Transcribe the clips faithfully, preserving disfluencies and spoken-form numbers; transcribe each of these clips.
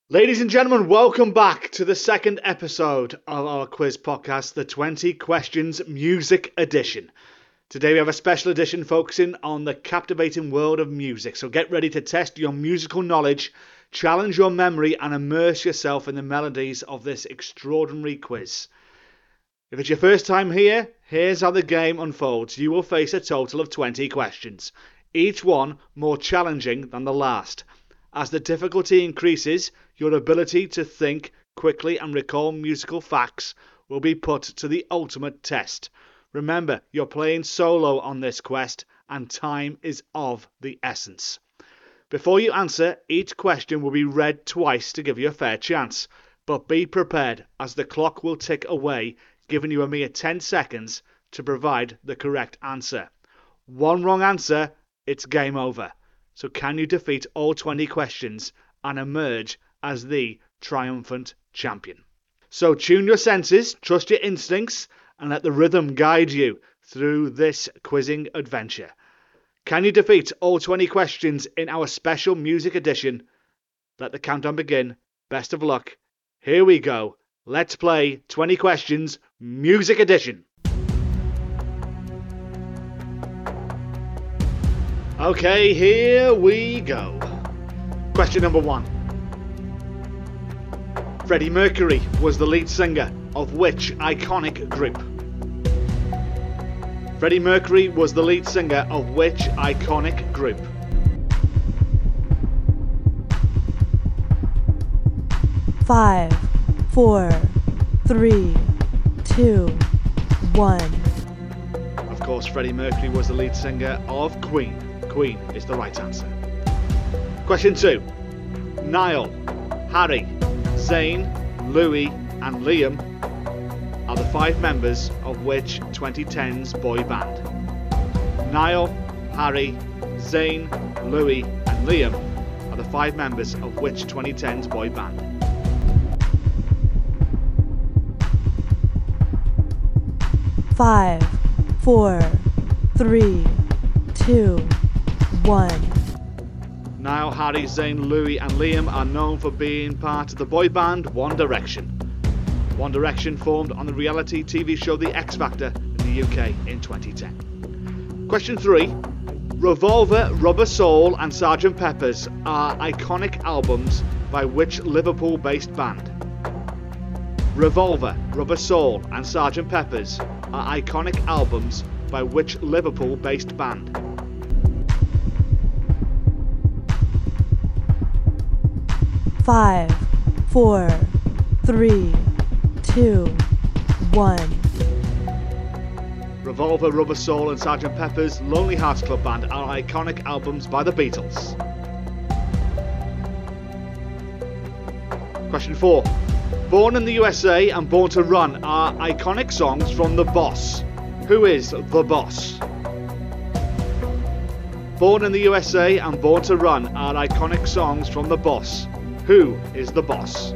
Ladies and gentlemen, welcome back to the second episode of our quiz podcast, the twenty Questions Music Edition. Today we have a special edition focusing on the captivating world of music, so get ready to test your musical knowledge, challenge your memory and immerse yourself in the melodies of this extraordinary quiz. If it's your first time here, here's how the game unfolds. You will face a total of twenty questions, each one more challenging than the last. As the difficulty increases, your ability to think quickly and recall musical facts will be put to the ultimate test. Remember, you're playing solo on this quest, and time is of the essence. Before you answer, each question will be read twice to give you a fair chance. But be prepared, as the clock will tick away, giving you a mere ten seconds to provide the correct answer. One wrong answer, it's game over. So can you defeat all twenty questions and emerge as the triumphant champion? So tune your senses, trust your instincts, and let the rhythm guide you through this quizzing adventure. Can you defeat all twenty questions in our special music edition? Let the countdown begin. Best of luck. Here we go. Let's play twenty Questions Music Edition. Okay, here we go. Question number one. Freddie Mercury was the lead singer of which iconic group? Freddie Mercury was the lead singer of which iconic group? Five, four, three, two, one. Of course, Freddie Mercury was the lead singer of Queen. Queen is the right answer. Question two. Niall, Harry, Zayn, Louis and Liam are the five members of which twenty tens boy band? Niall, Harry, Zayn, Louis and Liam are the five members of which twenty tens boy band? Five, four, three, two, one. Niall, Harry, Zayn, Louis and Liam are known for being part of the boy band One Direction. One Direction formed on the reality T V show The X Factor in the U K in twenty ten. Question three. Revolver, Rubber Soul and Sergeant Pepper's are iconic albums by which Liverpool-based band? Revolver, Rubber Soul and Sergeant Pepper's are iconic albums by which Liverpool-based band? Five, four, three, two, one. Revolver, Rubber Soul and Sergeant Pepper's Lonely Hearts Club Band are iconic albums by the Beatles. Question four. Born in the U S A and Born to Run are iconic songs from The Boss. Who is The Boss? Born in the U S A and Born to Run are iconic songs from The Boss. Who is The Boss?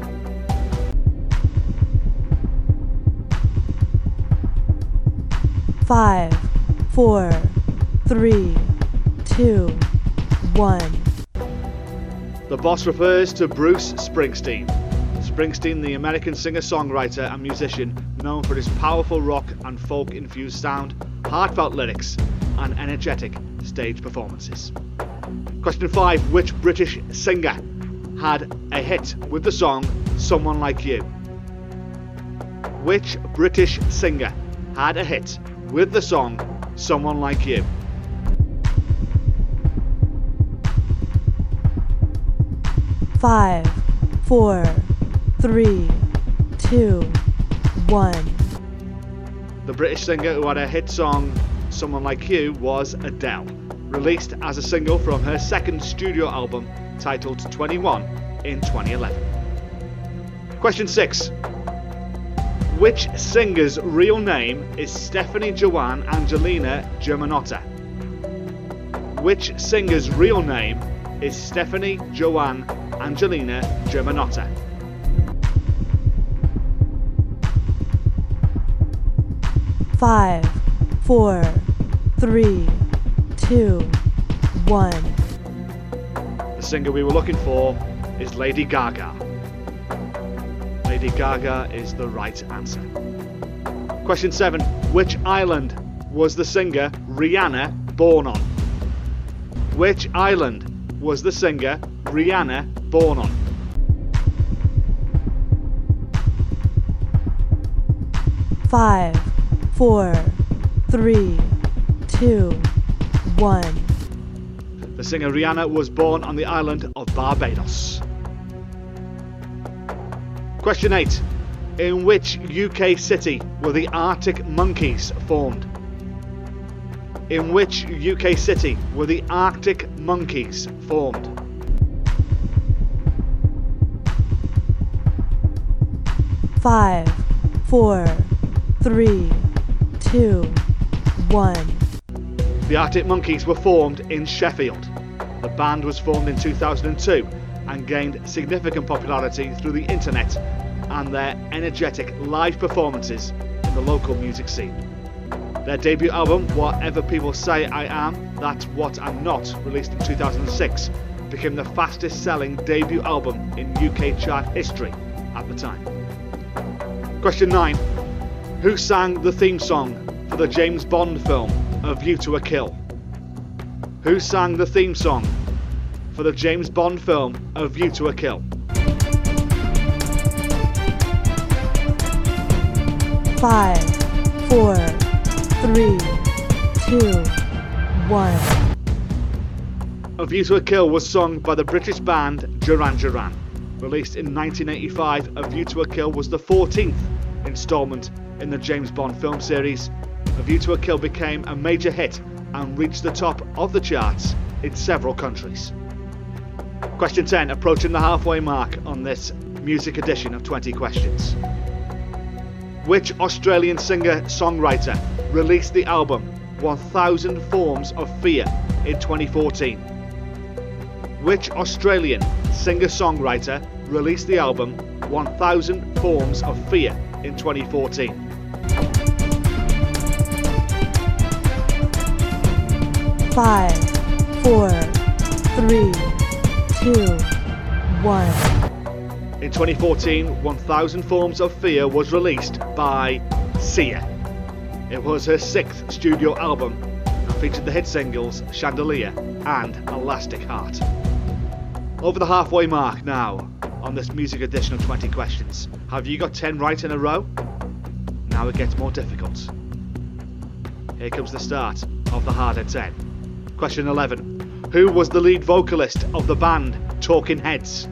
Five, four, three, two, one. The Boss refers to Bruce Springsteen. Springsteen, the American singer-songwriter and musician known for his powerful rock and folk-infused sound, heartfelt lyrics and energetic stage performances. Question five. Which British singer had a hit with the song Someone Like You? Which British singer had a hit with the song Someone Like You? Five, four, three, two, one. The British singer who had a hit song Someone Like You was Adele, released as a single from her second studio album titled twenty-one in twenty eleven. Question six. Which singer's real name is Stephanie Joanne Angelina Germanotta? Which singer's real name is Stephanie Joanne Angelina Germanotta? Five, four, three, two, one. The singer we were looking for is Lady Gaga. Lady Gaga is the right answer. Question seven. Which island was the singer Rihanna born on? Which island was the singer Rihanna born on? Five, four, three, two, one. The singer Rihanna was born on the island of Barbados. Question eight. In which U K city were the Arctic Monkeys formed? In which U K city were the Arctic Monkeys formed? Five, four, three, two, one. The Arctic Monkeys were formed in Sheffield. The band was formed in two thousand two and gained significant popularity through the internet and their energetic live performances in the local music scene. Their debut album, Whatever People Say I Am, That's What I'm Not, released in two thousand six, became the fastest selling debut album in U K chart history at the time. Question nine. Who sang the theme song for the James Bond film A View to a Kill? Who sang the theme song for the James Bond film A View to a Kill? Five, four, three, two, one. A View to a Kill was sung by the British band Duran Duran. Released in nineteen eighty-five, A View to a Kill was the fourteenth instalment in the James Bond film series. A View to a Kill became a major hit and reached the top of the charts in several countries. Question ten, approaching the halfway mark on this music edition of twenty questions. Which Australian singer-songwriter released the album one thousand Forms of Fear in twenty fourteen? Which Australian singer-songwriter released the album one thousand Forms of Fear in twenty fourteen? Five, four, three, two, one. In twenty fourteen, one thousand Forms of Fear was released by Sia. It was her sixth studio album and featured the hit singles Chandelier and Elastic Heart. Over the halfway mark now on this music edition of twenty questions. Have you got ten right in a row? Now it gets more difficult. Here comes the start of the harder ten. Question eleven. Who was the lead vocalist of the band Talking Heads?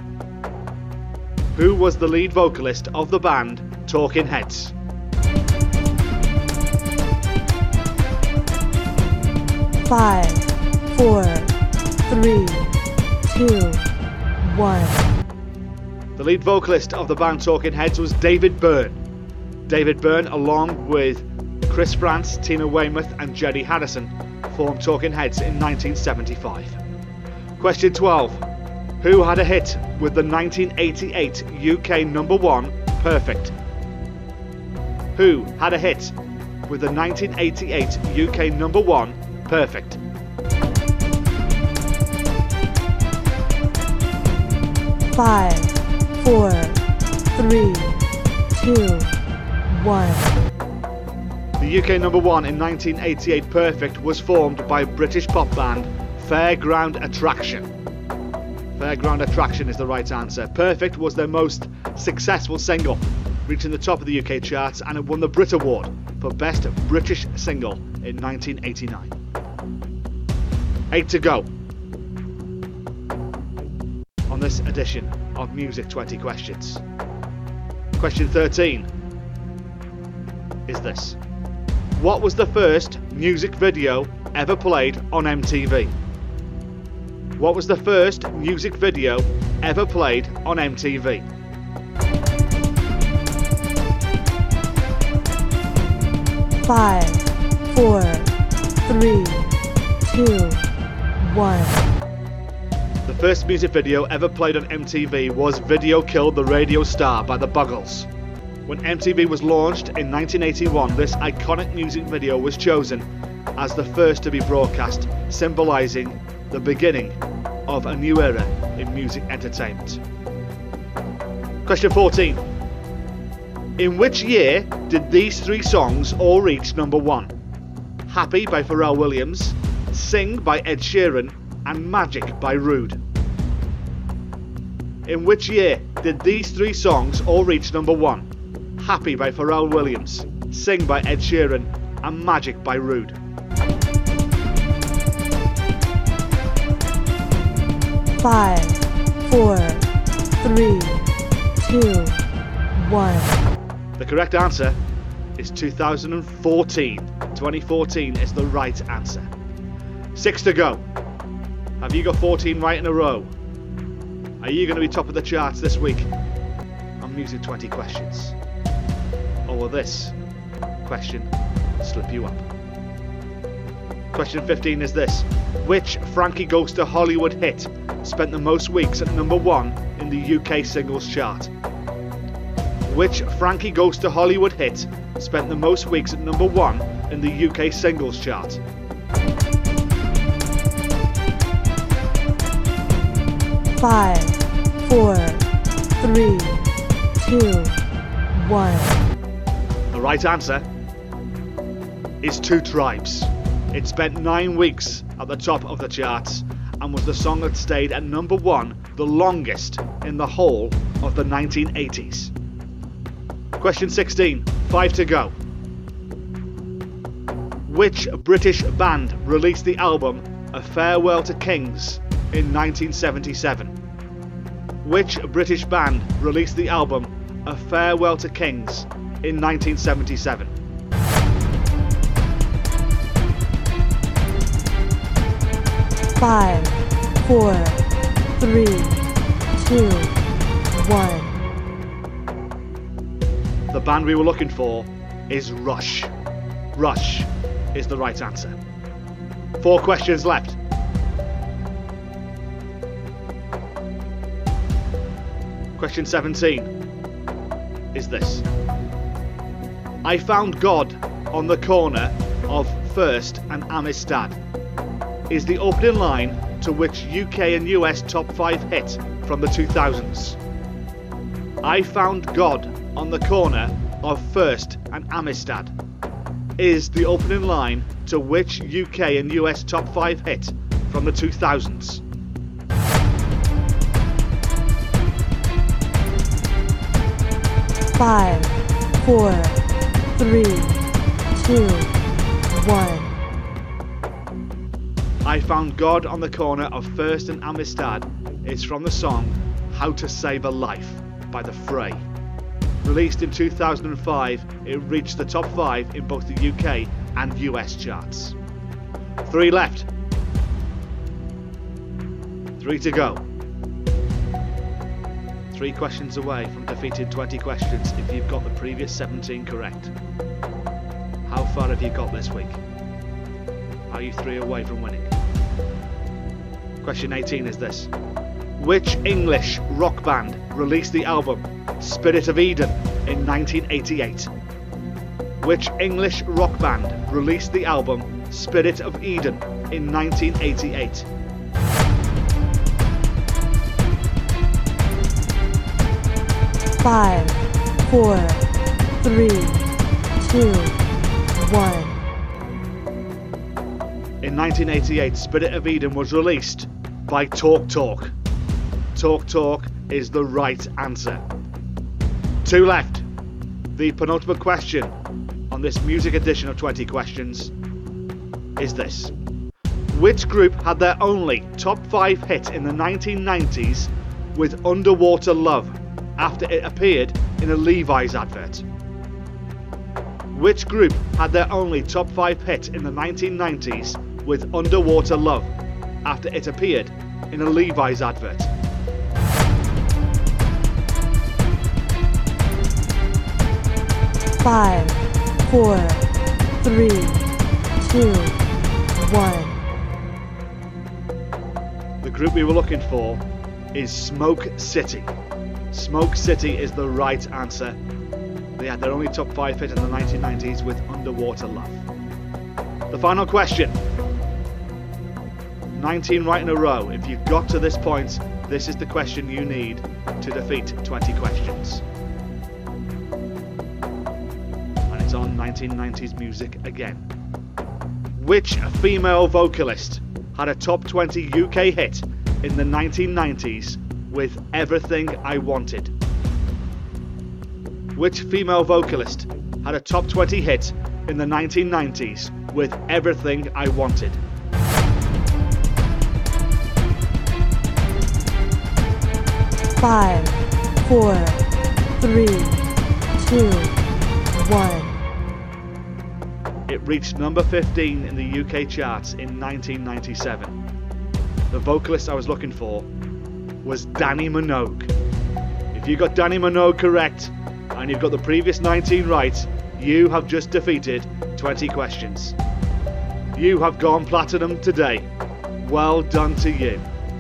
Who was the lead vocalist of the band Talking Heads? Five, four, three, two, one. The lead vocalist of the band Talking Heads was David Byrne. David Byrne, along with Chris Frantz, Tina Weymouth and Jerry Harrison, formed Talking Heads in nineteen seventy-five. Question twelve. Who had a hit with the nineteen eighty-eight U K number one, Perfect? Who had a hit with the nineteen eighty-eight U K number one, Perfect? Five, four, three, two, one. The U K number one in nineteen eighty-eight, Perfect, was formed by British pop band Fairground Attraction. Fairground Attraction is the right answer. Perfect was their most successful single, reaching the top of the U K charts, and it won the Brit Award for Best British Single in nineteen eighty-nine. Eight to go on this edition of Music twenty Questions. Question thirteen is this. What was the first music video ever played on M T V? What was the first music video ever played on M T V? Five, four, three, two, one. The first music video ever played on M T V was Video Killed the Radio Star by the Buggles. When M T V was launched in nineteen eighty-one, this iconic music video was chosen as the first to be broadcast, symbolising the beginning of a new era in music entertainment. Question fourteen. In which year did these three songs all reach number one? Happy by Pharrell Williams, Sing by Ed Sheeran, and Magic by Rude. In which year did these three songs all reach number one? Happy by Pharrell Williams, Sing by Ed Sheeran, and Magic by Rude. Five, four, three, two, one. The correct answer is two thousand fourteen. twenty fourteen is the right answer. Six to go. Have you got fourteen right in a row? Are you going to be top of the charts this week on Music twenty Questions? Or will this question slip you up? Question fifteen is this. Which Frankie Goes to Hollywood hit spent the most weeks at number one in the U K singles chart? Which Frankie Goes to Hollywood hit spent the most weeks at number one in the U K singles chart? Five, four, three, two, one. The right answer is Two Tribes. It spent nine weeks at the top of the charts and was the song that stayed at number one the longest in the whole of the nineteen eighties. Question sixteen, five to go. Which British band released the album A Farewell to Kings in nineteen seventy-seven? Which British band released the album A Farewell to Kings in nineteen seventy-seven? Five, four, three, two, one. The band we were looking for is Rush. Rush is the right answer. Four questions left. Question seventeen is this. I Found God on the Corner of First and Amistad is the opening line to which U K and U S top five hit from the two thousands. I Found God on the Corner of First and Amistad is the opening line to which U K and U S top five hit from the two thousands. Five, four, three, two, one. I Found God on the Corner of First and Amistad is from the song How to Save a Life by The Fray. Released in two thousand five, it reached the top five in both the U K and U S charts. Three left. Three to go. Three questions away from defeating twenty questions if you've got the previous seventeen correct. How far have you got this week? Are you three away from winning? Question eighteen is this. Which English rock band released the album Spirit of Eden in nineteen eighty-eight? Which English rock band released the album Spirit of Eden in nineteen eighty-eight? Five, four, three, two, one. In nineteen eighty-eight, Spirit of Eden was released by Talk Talk. Talk Talk is the right answer. Two left. The penultimate question on this music edition of twenty Questions is this. Which group had their only top five hit in the nineteen nineties with Underwater Love after it appeared in a Levi's advert? Which group had their only top five hit in the nineteen nineties with Underwater Love after it appeared in a Levi's advert? Five, four, three, two, one. The group we were looking for is Smoke City. Smoke City is the right answer. They had their only top five hit in the nineteen nineties with Underwater Love. The final question. nineteen right in a row. If you've got to this point, this is the question you need to defeat twenty questions. get on nineteen nineties music again. Which female vocalist had a top twenty U K hit in the nineteen nineties with Everything I Wanted? Which female vocalist had a top twenty hit in the nineteen nineties with Everything I Wanted? Five, four, three, two, one. It reached number fifteen in the U K charts in nineteen ninety-seven. The vocalist I was looking for was Dannii Minogue. If you got Dannii Minogue correct, and you've got the previous nineteen right, you have just defeated twenty questions. You have gone platinum today. Well done to you.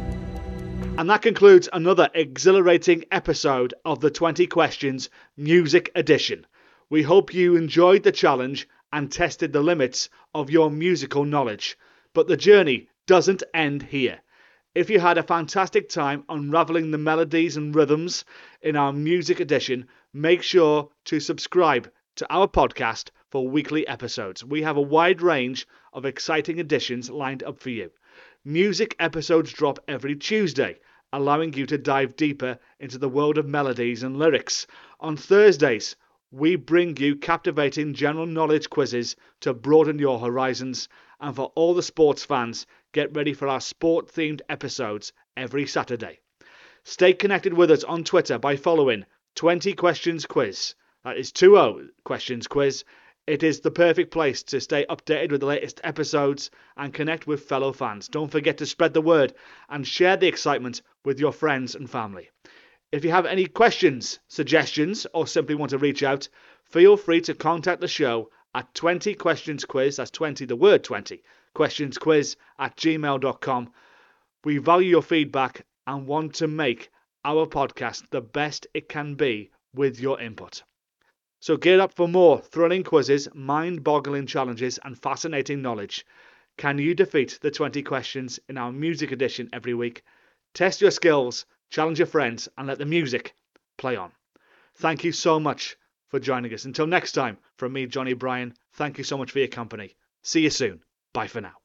And that concludes another exhilarating episode of the twenty Questions Music Edition. We hope you enjoyed the challenge and tested the limits of your musical knowledge. But the journey doesn't end here. If you had a fantastic time unravelling the melodies and rhythms in our music edition, make sure to subscribe to our podcast for weekly episodes. We have a wide range of exciting editions lined up for you. Music episodes drop every Tuesday, allowing you to dive deeper into the world of melodies and lyrics. On Thursdays, we bring you captivating general knowledge quizzes to broaden your horizons. And for all the sports fans, get ready for our sport-themed episodes every Saturday. Stay connected with us on Twitter by following twenty Questions Quiz. That is twenty Questions Quiz. It is the perfect place to stay updated with the latest episodes and connect with fellow fans. Don't forget to spread the word and share the excitement with your friends and family. If you have any questions, suggestions, or simply want to reach out, feel free to contact the show at twenty Questions Quiz, that's twenty, the word twenty, questionsquiz at gmail dot com. We value your feedback and want to make our podcast the best it can be with your input. So gear up for more thrilling quizzes, mind-boggling challenges, and fascinating knowledge. Can you defeat the twenty questions in our music edition every week? Test your skills, challenge your friends, and let the music play on. Thank you so much for joining us. Until next time, from me, Johnny Bryan, thank you so much for your company. See you soon. Bye for now.